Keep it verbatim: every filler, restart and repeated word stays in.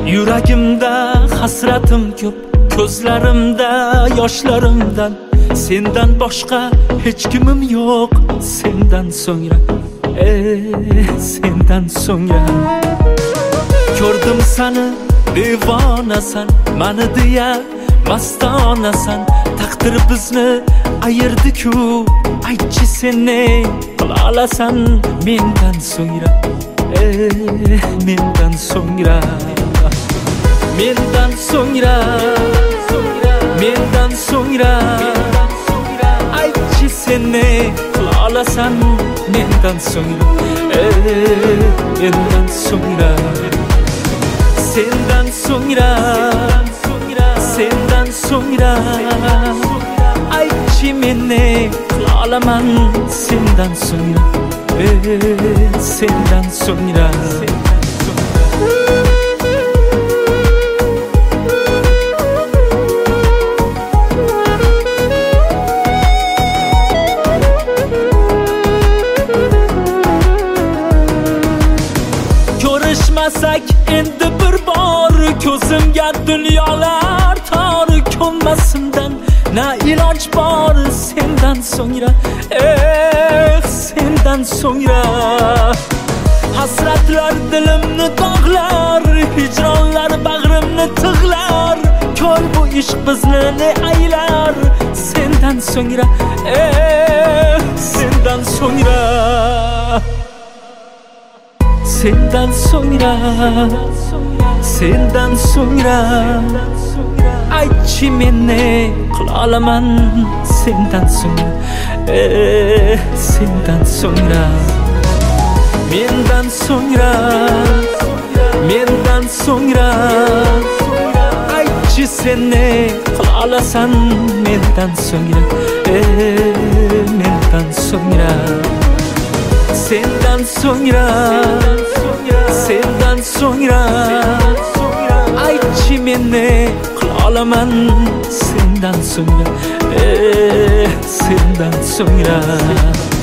Yuragimda hasratim ko'p, ko'zlarimda yoshlarimdan sendan boshqa hech kimim yo'q. Sendan so'ngra, eh, sendan so'ngra ko'rdim seni, devonasan, mani deya mastonasan. Taqdir bizni ayirdi-ku, aytchi sen ne qilolasan mendan so'ngra, eh, mendan so'ngra, mendan so'ngra, mendan so'ngra, aytchi sen ne qilolasan mendan so'ngra, eh, mendan so'ngra, sendan so'ngra, sendan so'ngra, aytchi men ne qilolaman sendan so'ngra, eh, sendan so'ngra. Ko'rishmasak endi bir bor, ko'zimga dunyolar tor. Ko'nmasimdan na iloj bor sendan so'ngra, eh, sendan so'ngra. Hasratlar dilimni dog'lar, hijronlar bag'rimni tig'lar. Ko'r bu ish bizni ne aylar sendan so'ngra, eh, sendan so'ngra, sendan so'ngra, sendan so'ngra, aytchi men ne qilolaman sendan so'ngra, eh, sendan so'ngra, mendan so'ngra, mendan so'ngra, aytchi sen ne qilolasan mendan so'ngra, eh, mendan so'ngra, sendan so'ngra, sendan so'ngra, aytchi men ne qilolaman sendan so'ngra, eh, sendan so'ngra.